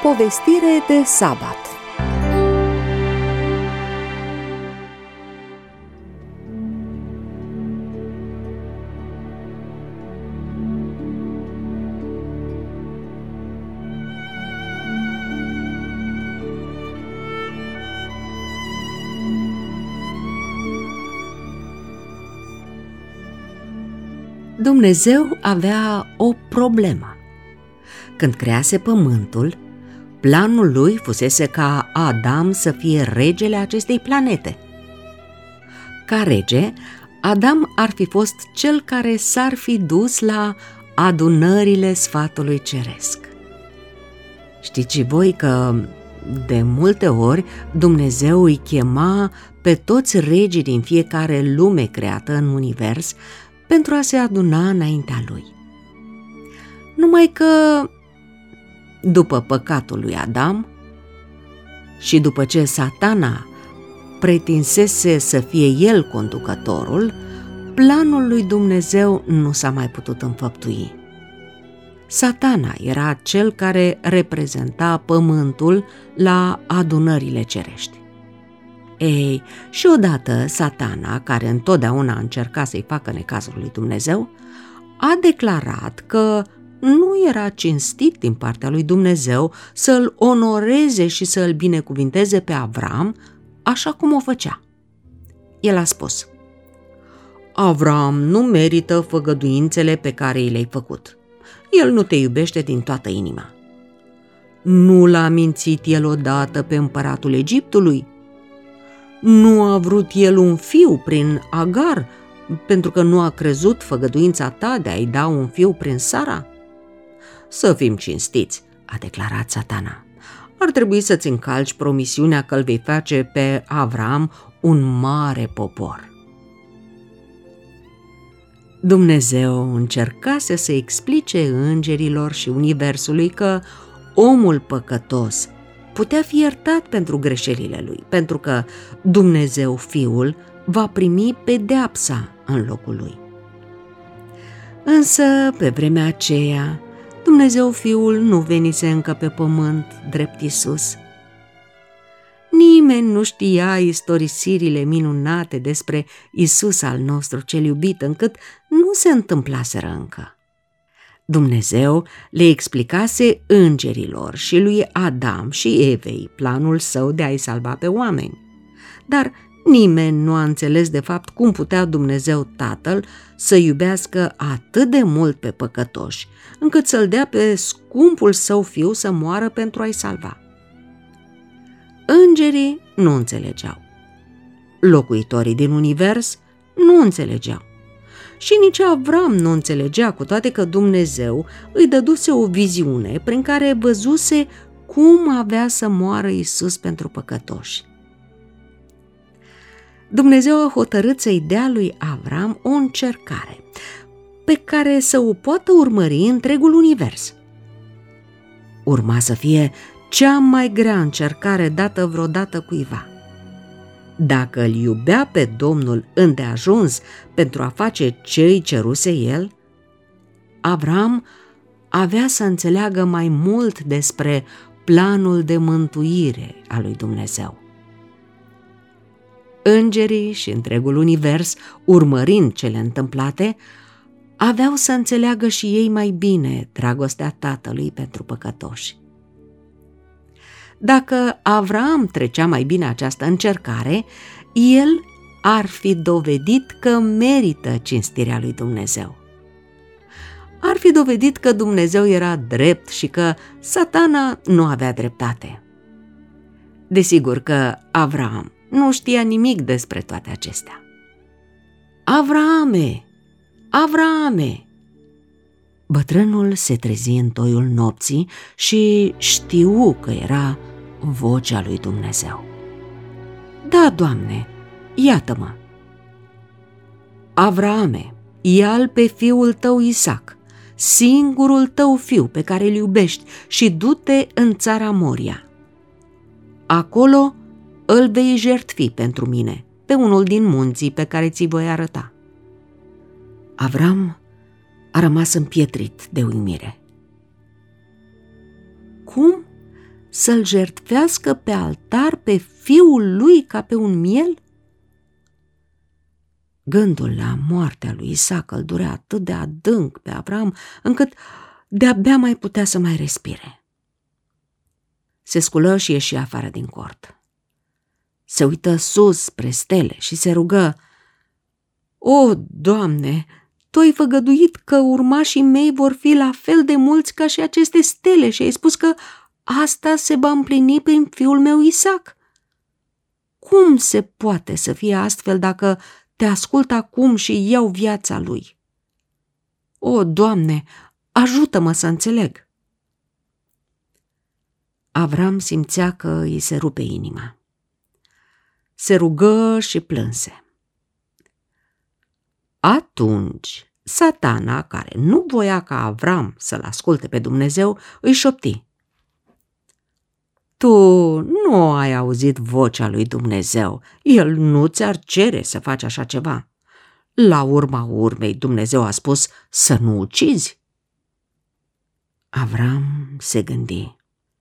Povestire de sabat. Dumnezeu avea o problemă. Când crease pământul, planul lui fusese ca Adam să fie regele acestei planete. Ca rege, Adam ar fi fost cel care s-ar fi dus la adunările sfatului ceresc. Știți și voi că de multe ori Dumnezeu îi chema pe toți regii din fiecare lume creată în univers pentru a se aduna înaintea lui. Numai că după păcatul lui Adam și după ce Satana pretinsese să fie el conducătorul, planul lui Dumnezeu nu s-a mai putut înfăptui. Satana era cel care reprezenta pământul la adunările cerești. Ei, și odată Satana, care întotdeauna încerca să-i facă necazul lui Dumnezeu, a declarat că nu era cinstit din partea lui Dumnezeu să-l onoreze și să-l binecuvinteze pe Avram așa cum o făcea. El a spus: Avram nu merită făgăduințele pe care i le-ai făcut. El nu te iubește din toată inima. Nu l-a mințit el odată pe împăratul Egiptului? Nu a vrut el un fiu prin Agar, pentru că nu a crezut făgăduința ta de a-i da un fiu prin Sara? Să fim cinstiți, a declarat Satana. Ar trebui să-ți încalci promisiunea că îl vei face pe Avram un mare popor. Dumnezeu încercase să explice îngerilor și universului că omul păcătos putea fi iertat pentru greșelile lui, pentru că Dumnezeu Fiul va primi pedeapsa în locul lui. Însă, pe vremea aceea, Dumnezeu Fiul nu venise încă pe pământ drept Iisus. Nimeni nu știa istorisirile minunate despre Iisus al nostru cel iubit, încât nu se întâmplaseră încă. Dumnezeu le explicase îngerilor și lui Adam și Evei planul său de a-i salva pe oameni. Dar nimeni nu a înțeles de fapt cum putea Dumnezeu Tatăl să iubească atât de mult pe păcătoși, încât să-l dea pe scumpul său fiu să moară pentru a-i salva. Îngerii nu înțelegeau. Locuitorii din univers nu înțelegeau. Și nici Avram nu înțelegea, cu toate că Dumnezeu îi dăduse o viziune prin care văzuse cum avea să moară Iisus pentru păcătoși. Dumnezeu a hotărât să-i dea lui Avram o încercare pe care să o poată urmări întregul univers. Urma să fie cea mai grea încercare dată vreodată cuiva. Dacă îl iubea pe Domnul îndeajuns pentru a face ce îi ceruse el, Avram avea să înțeleagă mai mult despre planul de mântuire al lui Dumnezeu. Îngerii și întregul univers, urmărind cele întâmplate, aveau să înțeleagă și ei mai bine dragostea Tatălui pentru păcătoși. Dacă Avram trecea mai bine această încercare, el ar fi dovedit că merită cinstirea lui Dumnezeu. Ar fi dovedit că Dumnezeu era drept și că Satana nu avea dreptate. Desigur că Avram nu știa nimic despre toate acestea. Avrame! Avrame! Bătrânul se trezi în toiul nopții și știu că era vocea lui Dumnezeu. Da, Doamne, iată-mă. Avrame, ia-l pe fiul tău Isaac, singurul tău fiu pe care îl iubești, și du-te în țara Moria. Acolo îl vei jertfi pentru mine, pe unul din munții pe care ți-i voi arăta. Avram a rămas împietrit de uimire. Cum? să-l jertfească pe altar pe fiul lui ca pe un miel? Gândul la moartea lui Isaac îl durea atât de adânc pe Avram, încât de-abia mai putea să mai respire. Se sculă și ieși afară din cort. Se uită sus spre stele și se rugă: „O, Doamne, Tu ai făgăduit că urmașii mei vor fi la fel de mulți ca și aceste stele și ai spus că asta se va împlini prin fiul meu Isaac. Cum se poate să fie astfel dacă Te ascult acum și iau viața lui? O, Doamne, ajută-mă să înțeleg.” Avram simțea că îi se rupe inima. Se rugă și plânse. Atunci Satana, care nu voia ca Avram să-l asculte pe Dumnezeu, îi șopti: „Tu nu ai auzit vocea lui Dumnezeu. El nu ți-ar cere să faci așa ceva. La urma urmei, Dumnezeu a spus să nu ucizi.” Avram se gândi: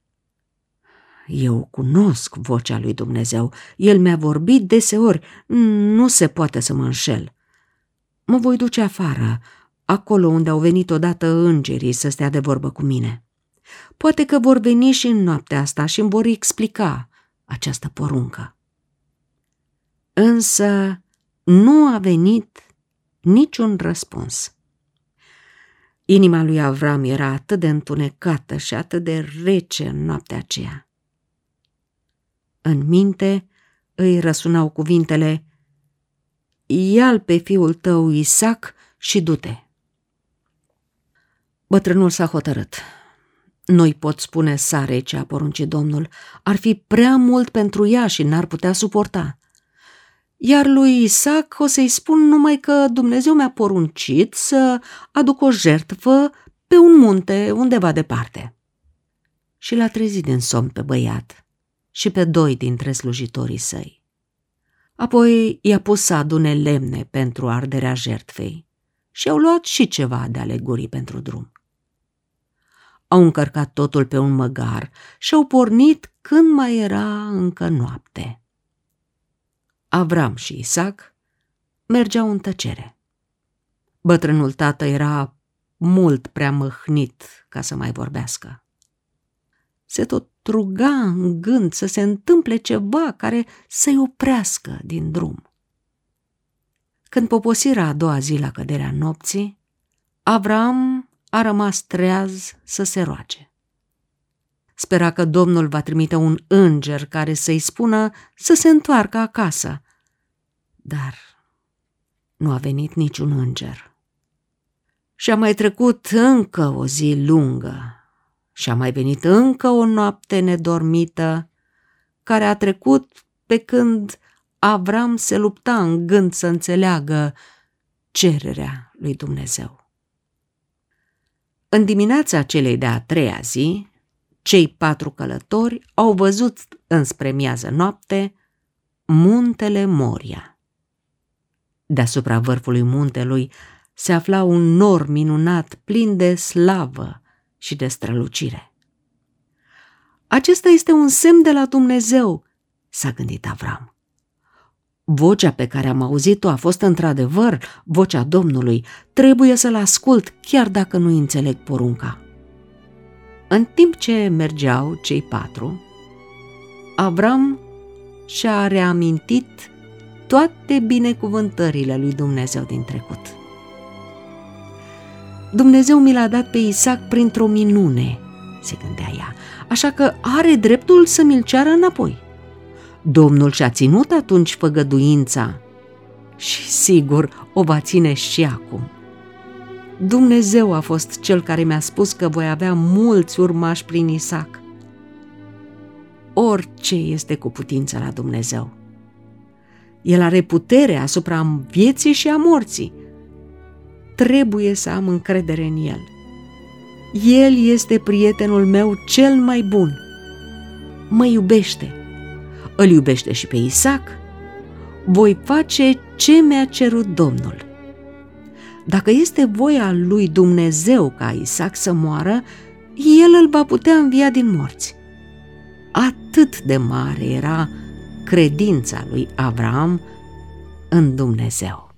„Eu cunosc vocea lui Dumnezeu. El mi-a vorbit deseori. Nu se poate să mă înșel. Mă voi duce afară, acolo unde au venit odată îngerii să stea de vorbă cu mine. Poate că vor veni și în noaptea asta și îmi vor explica această poruncă.” Însă nu a venit niciun răspuns. Inima lui Avram era atât de întunecată și atât de rece în noaptea aceea. În minte îi răsunau cuvintele: „Ia-l pe fiul tău Isaac și du-te.” Bătrânul s-a hotărât. Nu-i pot spune Sarei ce a poruncit Domnul. Ar fi prea mult pentru ea și n-ar putea suporta. Iar lui Isaac o să-i spun numai că Dumnezeu mi-a poruncit să aduc o jertfă pe un munte undeva departe. Și l-a trezit din somn pe băiat și pe 2 dintre slujitorii săi. Apoi i-a pus să adune lemne pentru arderea jertfei și au luat și ceva de ale gurii pentru drum. Au încărcat totul pe un măgar și au pornit când mai era încă noapte. Avram și Isaac mergeau în tăcere. Bătrânul tată era mult prea mâhnit ca să mai vorbească. Se tot ruga în gând să se întâmple ceva care să-i oprească din drum. Când poposiră a doua zi la căderea nopții, Avram a rămas treaz să se roage. Spera că Domnul va trimite un înger care să-i spună să se întoarcă acasă, dar nu a venit niciun înger. Și-a mai trecut încă o zi lungă și-a mai venit încă o noapte nedormită, care a trecut pe când Avram se lupta în gând să înțeleagă cererea lui Dumnezeu. În dimineața celei de-a treia zi, cei 4 călători au văzut înspre miază noapte muntele Moria. Deasupra vârfului muntelui se afla un nor minunat plin de slavă și de strălucire. „Acesta este un semn de la Dumnezeu”, s-a gândit Avram. „Vocea pe care am auzit-o a fost într-adevăr vocea Domnului. Trebuie să-l ascult, chiar dacă nu înțeleg porunca.” În timp ce mergeau cei 4, Avram și-a reamintit toate binecuvântările lui Dumnezeu din trecut. „Dumnezeu mi l-a dat pe Isaac printr-o minune”, se gândea ea, „așa că are dreptul să mi-l ceară înapoi. Domnul și-a ținut atunci făgăduința și sigur o va ține și acum. Dumnezeu a fost cel care mi-a spus că voi avea mulți urmași prin Isaac. Orice este cu putință la Dumnezeu. El are putere asupra vieții și a morții. Trebuie să am încredere în El. El este prietenul meu cel mai bun. Mă iubește. Îl iubește și pe Isaac. Voi face ce mi-a cerut Domnul. Dacă este voia lui Dumnezeu ca Isaac să moară, El îl va putea învia din morți. Atât de mare era credința lui Avram în Dumnezeu.